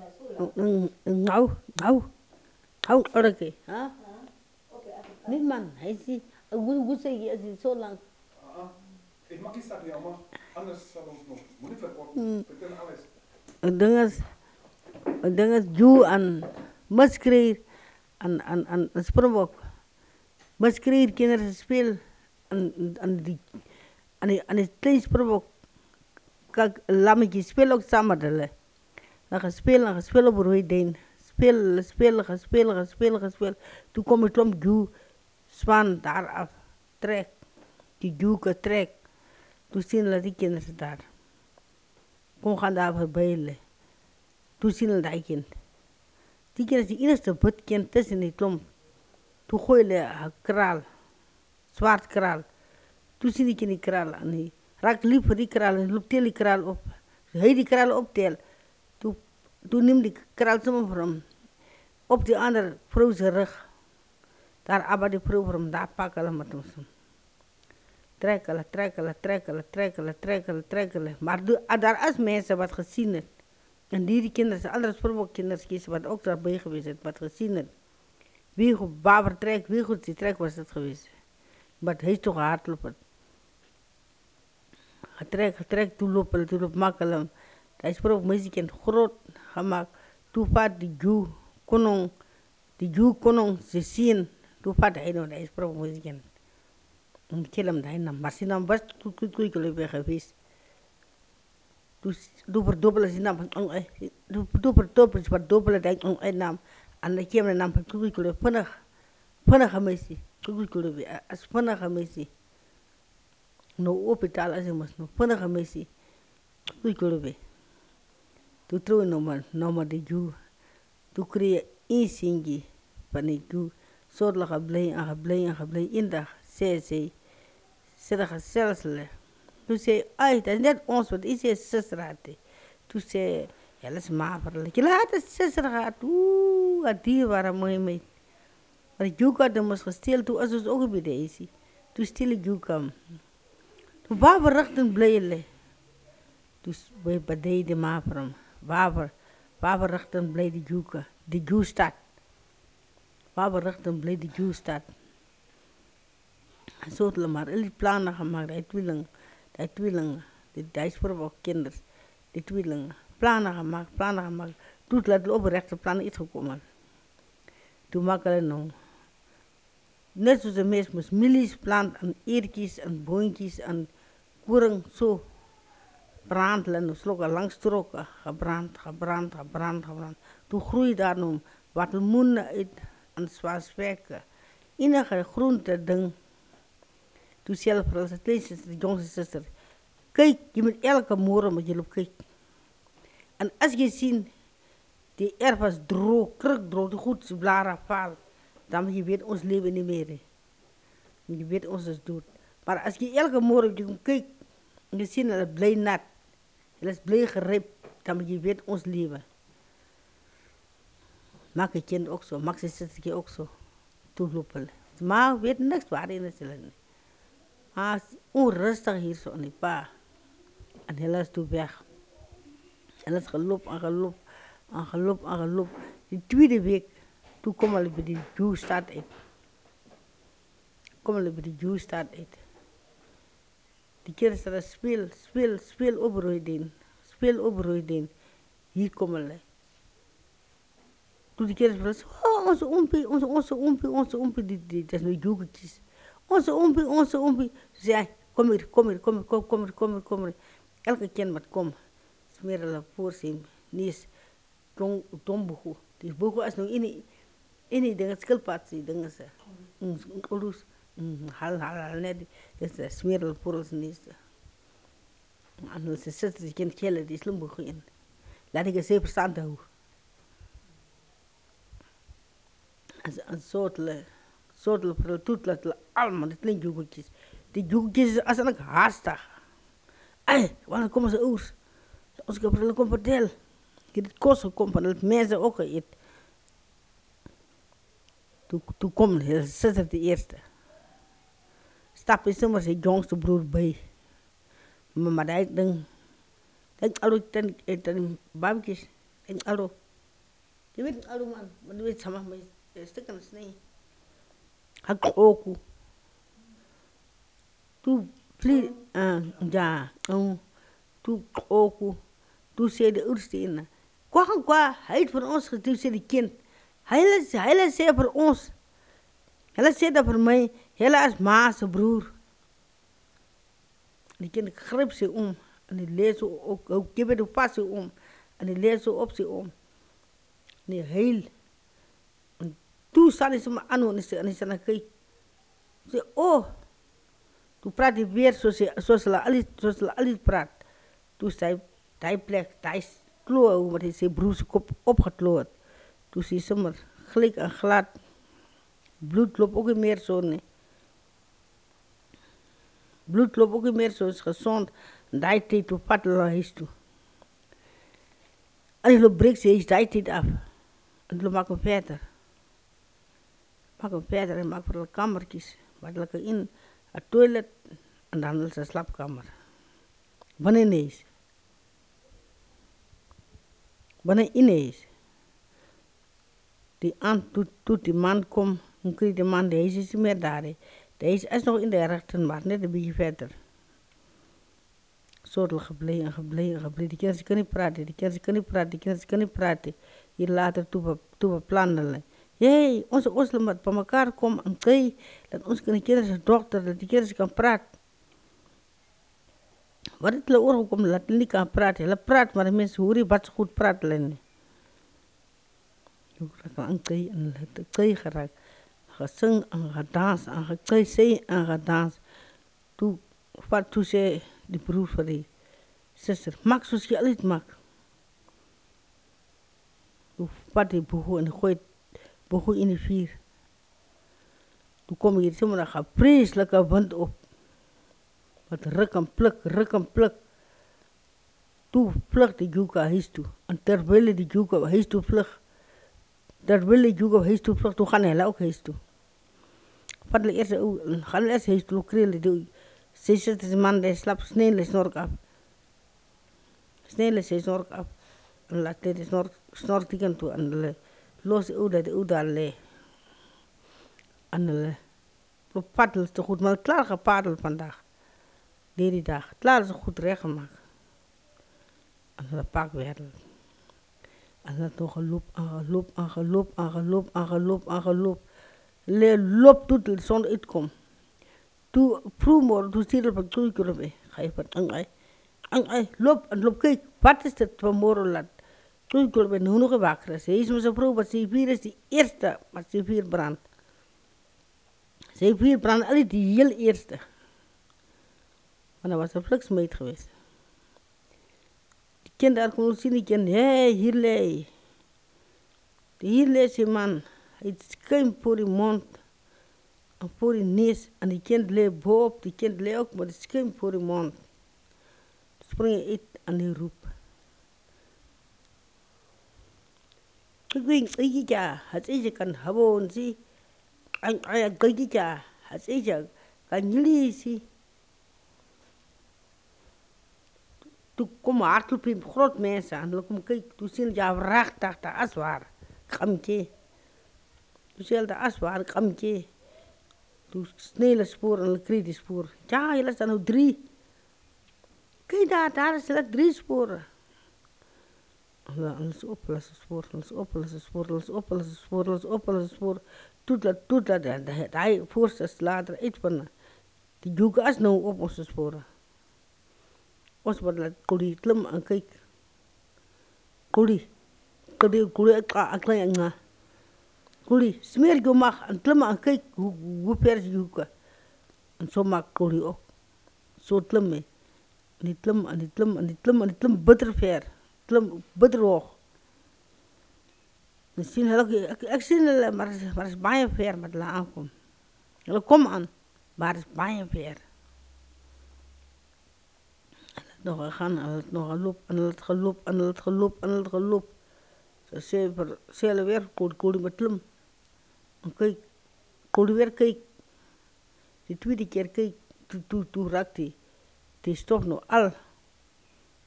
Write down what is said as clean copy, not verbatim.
Ngau, ngau, ngau, orake, ha? Niet man, hij zie, hoe zeg je, als je zo lang. Ik mag niet starten, maar anders zal ons nog moeilijk worden. Vertel alles. Dengan ju an maskrir an Springbok. Maskrir kinderen speel an het klein Springbok. Kijk, lammetje speel ook samen delen. Dan gespeeld op roei deen. Speel. Toen kom ik klomp ju zwan daar af. Trek. Die juke trek. Toen zien we die kinderen daar. Kom gaan daar voorbij. Toen zien we die kind. Die kind is de enige butkind tussen die klomp. Toen gooi je een kraal. Zwart kraal. Toen zie ik in die kraal. En raak liep voor die kraal en loopt die kraal op. Hij die kraal optelt. Toen neemt die kraal zomaar voor hem. Op die andere vrouw zijn rug. Daar abba die vrouw voor hem. Daar pakken met ons. Trekkelen. Maar daar is mensen wat gezien heeft. En die kinderen, zijn andere Springbokkinderen kiezen wat ook daarbij geweest is, wat gezien heeft. Wie goed Baber trekt, wie goed die trek was het geweest. Maar hij is toch hardlopen. Getrekt, toen lopen makkelijk. Hij is ook muziek groot gemaakt. Toen vaat die Jew konong, ze zien. Toen vaat hij nog, hij is ook muziek. En kill hem daarna. Maar ze nam best goed weg geweest. Toen verdubbelen ze nam. Toen verdubbelen hij nam. En dan kwam hij nam van goed Vanaga messi. Goed as vanaga messi. No hospital as mas no vanaga messi. Goed Tu trouwe no maar de Jew. Tu creë insingi van de Jew. Zorgelijk geblei indag. Zei. Zet zelfsle. Toen zei, ai, dat is net ons, wat is je zuster had. Toen zei, ja, dat is maverlijk. Je laat het zuster gehad. Wat die waren mooi mee. Maar de Jew had hem gesteld, toen was het ook bij deze. Toen stil de Jew kwam. Toen waver rechten blijven. Dus bij badei de maverum. Waver rechten blij de Jew. De Jew staat. Waver rechten blij de Jew staat. Zo het maar, alle plannen gemaakt, die tweelingen, die Dijsburg kinderen, die tweelingen, plannen gemaakt. Toen laat op rechte plannen iets gekomen. Toen maken we net zoals de meest milies plant en eertjes en boontjes en koering zo branden, slokken langs stroken, gebrand. Toen groeit daar nog wat limoenen uit en zwaarspijken. Enige groente ding. Toen zelf als het leest de jongste zuster. Kijk, je moet elke morgen met je loop kijken. En als je ziet, die erf was droog, krukdroog, de goed blaren valt. Dan je weet ons leven niet meer. Je weet ons is dood. Maar als je elke morgen kijkt, en je ziet dat het blij nat. Het is blij gerept, dan je weet ons leven. Maak je kind ook zo, maak je zuster ook zo. Toelopen. Maar weet niks waarin het is. Maar onrustig hier zo, niet pa. En helaas toen weg. En het geloop. Die tweede week, toen kwam al bij die Jewstad uit. Die kinderen speel oproeiden. Hier komen we. Toen die kinderen zeggen, onze ompie, dat is nu joeketjes. Onze ompie. Ze zei, kom hier. Elke kind moet komen. Smeren voor zien. Nies, domboego. Die boego is nog in die dingen, skilpad, die dingen ze. Olus, hal, net. Dus smeren voor zijn nies. En dan zit die kind kellen, die slumboego in. Laat ik eens even staan hoe. Een soort toetlet, allemaal, die kleine joekeltjes. Die joekeltjes is eigenlijk haastig. Ai, wanneer komen ze uit? Als ik op de kom vertel. Ik heb het kost gekomen, dat mensen ook eten. Toen kwam de zuster de eerste. Stap is zomaar zijn jongste broer bij. Maar hij denkt allo ten babetjes. Denk allo. Je weet aluman, maar je weet sama maar stukken snee. Hak oku. Tu pli ja, tu oku. Tu sê die oudste ene. Kwa, hy het vir ons gedoen, sê die kind. Hy sê vir ons. Hulle sê dat vir my, hulle as ma se broer. Die kind gryp sy om en die lees ook, hou gee die pas sy om en die lees op sy om. Nee, heel. En toe staan hy sommer aan en hy sê na kyk. Sê, oh, toe praat hy weer soos hulle al praat. Toe sê hy plek, hy kloe, omdat hy sy broer se kop opgekloe het. Toe sê hy sommer gelijk en glad. Bloed loop ook nie meer so nie. Bloed loop ook nie meer so, is gezond. En die tyd toe pad hulle huis toe. En hulle breek sy huis die tyd af. En hulle maak hem verder. En maak vir hulle kamertjies. Maak hulle in een toilet en dan hulle sy slaapkamer. Wanneer nie is. Wanneer in is. Die aand toe die man kom, en kreeg die man, die huis is nie meer daar. Die huis is nog in de rechten, maar net een beetje verder. Zo het hulle gebleven. Die kinders kan nie praten. Hier later toe beplan hulle. Hey, onze moet bij elkaar komen en kijk, dat ons kinders dochter, dat die kinders kan praten. Wat het hulle oorgekomen, dat hulle niet kan praten. Hulle praat, maar de mensen hoor je wat ze goed praten. Hulle nie. En kijk geraakt. Gesing en gedans en gekry en gedans. Toe sê die broer vir die sister, maak soos jy altyd maak. Toe vat die boego en gooi boego in die vuur. Toe kom hier sommer 'n vreeslike wind op. Wat ruk en pluk. Toe vlug die Juka huis toe. En terwyl die Juka huis toe vlug, toe gaan hulle ook huis toe. Vat hulle eers huis toe, kry hulle die sy sister se man, die slap, snee hulle snork af. En laat die snork die kant toe. En hulle los die ou daar lê. En hulle paddel te goed, maar klaar gepaddeld vandaag. Die dag. Klaar is goed recht gemaakt. En hulle pak weer. En hulle het nog geloop. Hulle loop toe die zon uitkom. Toe vroegmorgen, toe sê hulle van toe ga je van loop, kyk, wat is dit vanmorgen laat? Toe nou nog wakker is. Hy is met sy vrou, wat sy vier is die eerste, wat sy vier brand. Sy vier brand al die heel eerste. Want dat was een fliksmeid geweest. Die kind daar kon sien, die kind, hey, hier lê. Hier lê sy man. Hy het skuim voor die mond. En voor die neus. En die kind lê boop. Die kind lê ook met die skuim voor die mond. Spring hy uit en die roep. Kyk, het is kan gewoon sien. Kyk, het is kan jullie zien. Toe kom hardloop die groot mense en hulle kom kyk, toe sien jy wragtig die aswaar, kamtjie. Toe sien hulle die aswaar, kamtjie. Toe snelle spoor en hulle kry die spoor. Ja, hulle is dan nou 3. Kyk daar is hulle 3 spore. Hulle is op hulle spoor. Toe dat hy voorste later uit van die joeke is nou op ons spore. Ons moet laat kolie klim en kyk. Kolie klein nga. Kolie, smeer jou mag en klim en kyk hoe ver is die hoeke. En so maak kolie ook. So klim hy. En die klim bitter ver. Klim bitter hoog. Ek sien hulle, maar is baie ver met hulle aankom. Hulle kom aan, maar is baie ver. Nog gegaan, hulle het nog geloop. So sê hulle weer, kolie met klim. En kyk, kolie weer kyk. Die tweede keer kyk, toe raak die stof nog al